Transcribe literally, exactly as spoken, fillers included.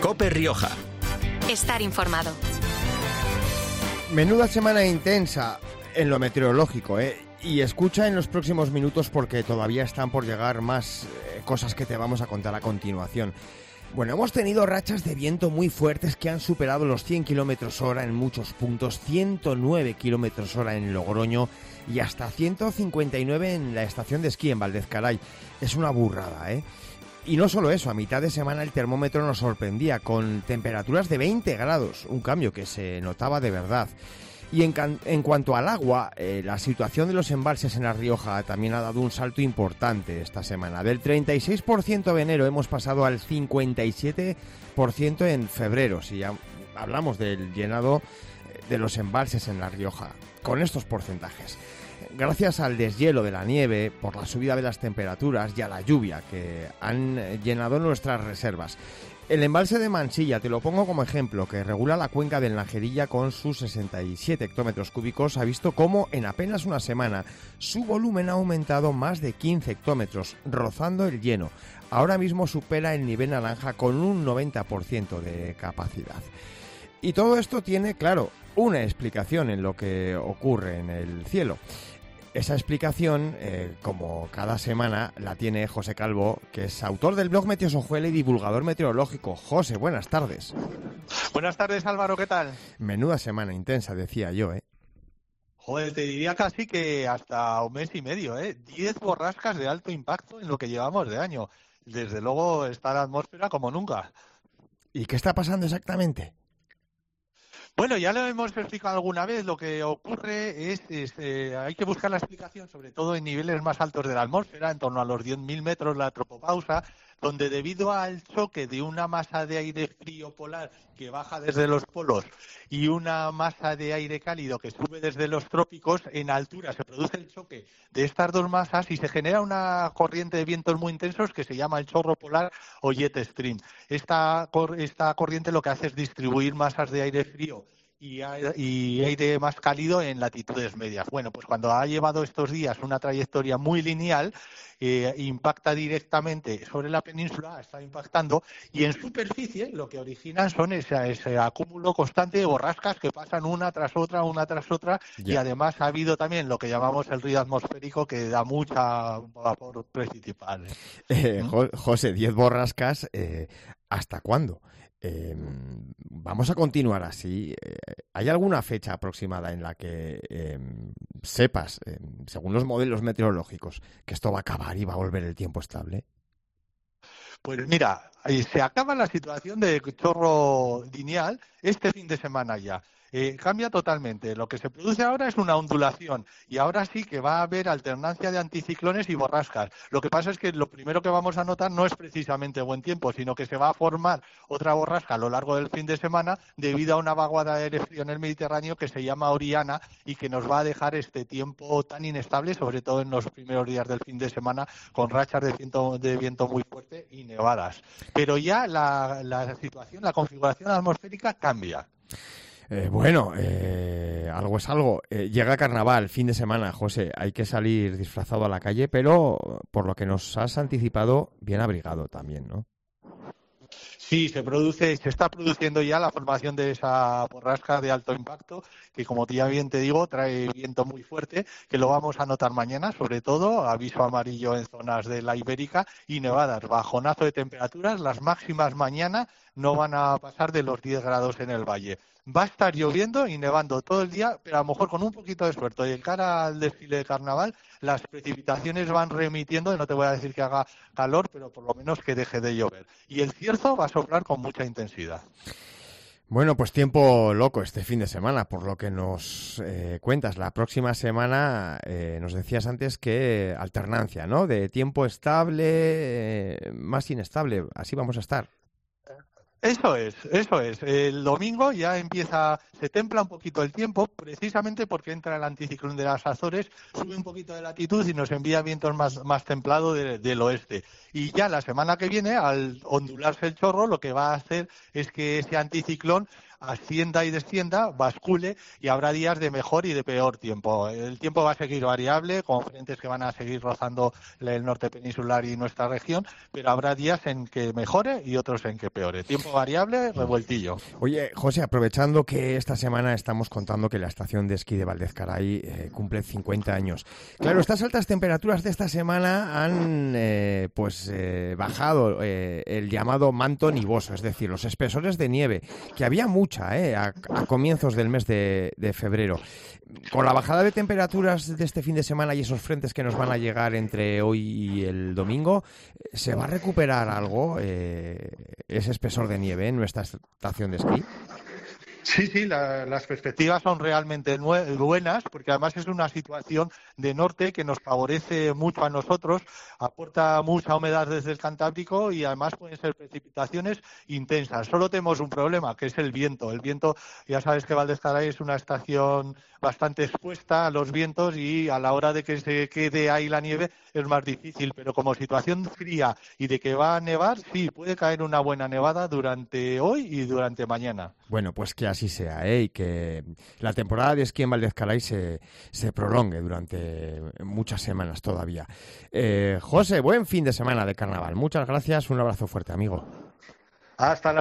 COPE Rioja. Estar informado. Menuda semana intensa en lo meteorológico, ¿eh? Y escucha en los próximos minutos porque todavía están por llegar más eh, cosas que te vamos a contar a continuación. Bueno, hemos tenido rachas de viento muy fuertes que han superado los cien kilómetros hora en muchos puntos, ciento nueve kilómetros hora en Logroño y hasta ciento cincuenta y nueve en la estación de esquí en Valdezcaray. Es una burrada, ¿eh? Y no solo eso, a mitad de semana el termómetro nos sorprendía con temperaturas de veinte grados, un cambio que se notaba de verdad. Y en, can- en cuanto al agua, eh, la situación de los embalses en La Rioja también ha dado un salto importante esta semana. Del treinta y seis por ciento de enero hemos pasado al cincuenta y siete por ciento en febrero, si ya hablamos del llenado de los embalses en La Rioja, con estos porcentajes. Gracias al deshielo de la nieve, por la subida de las temperaturas y a la lluvia que han llenado nuestras reservas. El embalse de Mansilla, te lo pongo como ejemplo, que regula la cuenca del Najerilla con sus sesenta y siete hectómetros cúbicos, ha visto cómo en apenas una semana su volumen ha aumentado más de quince hectómetros, rozando el lleno. Ahora mismo supera el nivel naranja con un noventa por ciento de capacidad. Y todo esto tiene, claro, una explicación en lo que ocurre en el cielo. Esa explicación, eh, como cada semana, la tiene José Calvo, que es autor del blog Meteosojuela y divulgador meteorológico. José, buenas tardes. Buenas tardes, Álvaro, ¿qué tal? Menuda semana intensa, decía yo, ¿eh? Joder, te diría casi que hasta un mes y medio, ¿eh? Diez borrascas de alto impacto en lo que llevamos de año. Desde luego está la atmósfera como nunca. ¿Y qué está pasando exactamente? Bueno, ya lo hemos explicado alguna vez, lo que ocurre es, es eh, hay que buscar la explicación, sobre todo en niveles más altos de la atmósfera, en torno a los diez mil metros, la tropopausa, donde debido al choque de una masa de aire frío polar que baja desde los polos y una masa de aire cálido que sube desde los trópicos, en altura se produce el choque de estas dos masas y se genera una corriente de vientos muy intensos que se llama el chorro polar o jet stream. Esta, esta corriente lo que hace es distribuir masas de aire frío y aire más cálido en latitudes medias. Bueno, pues cuando ha llevado estos días una trayectoria muy lineal, eh, impacta directamente sobre la península, está impactando, y en superficie lo que originan son ese, ese acúmulo constante de borrascas que pasan una tras otra, una tras otra, yeah. Y además ha habido también lo que llamamos el ruido atmosférico que da mucha vapor principal. Eh, ¿Mm? José, diez borrascas, eh, ¿hasta cuándo? Eh, vamos a continuar así. Eh, ¿Hay alguna fecha aproximada en la que eh, sepas, eh, según los modelos meteorológicos, que esto va a acabar y va a volver el tiempo estable? Pues mira, se acaba la situación de chorro lineal este fin de semana ya. Eh, cambia totalmente. Lo que se produce ahora es una ondulación y ahora sí que va a haber alternancia de anticiclones y borrascas. Lo que pasa es que lo primero que vamos a notar no es precisamente buen tiempo, sino que se va a formar otra borrasca a lo largo del fin de semana debido a una vaguada de aire frío en el Mediterráneo que se llama Oriana y que nos va a dejar este tiempo tan inestable, sobre todo en los primeros días del fin de semana, con rachas de viento, de viento muy fuerte y nevadas. Pero ya la, la situación, la configuración atmosférica cambia. Eh, bueno, eh, algo es algo. Eh, llega Carnaval, fin de semana, José. Hay que salir disfrazado a la calle, pero por lo que nos has anticipado, bien abrigado también, ¿no? Sí, se produce, se está produciendo ya la formación de esa borrasca de alto impacto, que como ya bien te digo, trae viento muy fuerte, que lo vamos a notar mañana, sobre todo, aviso amarillo en zonas de la Ibérica y nevadas, bajonazo de temperaturas, las máximas mañana no van a pasar de los diez grados en el valle. Va a estar lloviendo y nevando todo el día, pero a lo mejor con un poquito de suerte. Y de cara al desfile de carnaval, las precipitaciones van remitiendo, y no te voy a decir que haga calor, pero por lo menos que deje de llover. Y el cierzo va a soplar con mucha intensidad. Bueno, pues tiempo loco este fin de semana, por lo que nos eh, cuentas. La próxima semana eh, nos decías antes que alternancia, ¿no? De tiempo estable, eh, más inestable. Así vamos a estar. Eso es, eso es. El domingo ya empieza, se templa un poquito el tiempo, precisamente porque entra el anticiclón de las Azores, sube un poquito de latitud y nos envía vientos más, más templados de, del oeste. Y ya la semana que viene, al ondularse el chorro, lo que va a hacer es que ese anticiclón ascienda y descienda, bascule y habrá días de mejor y de peor tiempo. El tiempo va a seguir variable, con frentes que van a seguir rozando el norte peninsular y nuestra región, pero habrá días en que mejore y otros en que peore. Tiempo Tiempo variable, revueltillo. Oye, José, aprovechando que esta semana estamos contando que la estación de esquí de Valdezcaray eh, cumple cincuenta años. Claro, estas altas temperaturas de esta semana han eh, pues eh, bajado eh, el llamado manto nivoso, es decir, los espesores de nieve, que había mucha eh, a, a comienzos del mes de, de febrero. Con la bajada de temperaturas de este fin de semana y esos frentes que nos van a llegar entre hoy y el domingo, ¿se va a recuperar algo eh, ese espesor de nieve en nuestra estación de esquí? Sí, sí, la, las perspectivas son realmente buenas, porque además es una situación de norte que nos favorece mucho a nosotros, aporta mucha humedad desde el Cantábrico y además pueden ser precipitaciones intensas. Solo tenemos un problema, que es el viento. El viento, ya sabes que Valdezcaray es una estación bastante expuesta a los vientos y a la hora de que se quede ahí la nieve es más difícil, pero como situación fría y de que va a nevar, sí, puede caer una buena nevada durante hoy y durante mañana. Bueno, pues que así sea, ¿eh? Y que la temporada de esquí en Valdezcaray se, se prolongue durante muchas semanas todavía. Eh, José, buen fin de semana de carnaval. Muchas gracias, un abrazo fuerte, amigo. Hasta la